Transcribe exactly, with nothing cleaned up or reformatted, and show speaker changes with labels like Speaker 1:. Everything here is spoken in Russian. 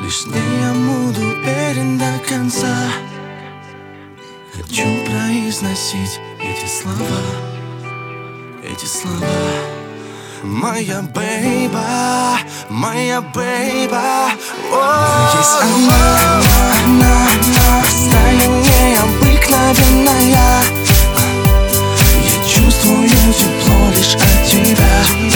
Speaker 1: Лишь с ней я буду уверен до конца. Хочу произносить эти слова, эти слова. Моя бейба, моя бейба. Есть она, она, она, простая, необыкновенная. Я чувствую тепло лишь от тебя.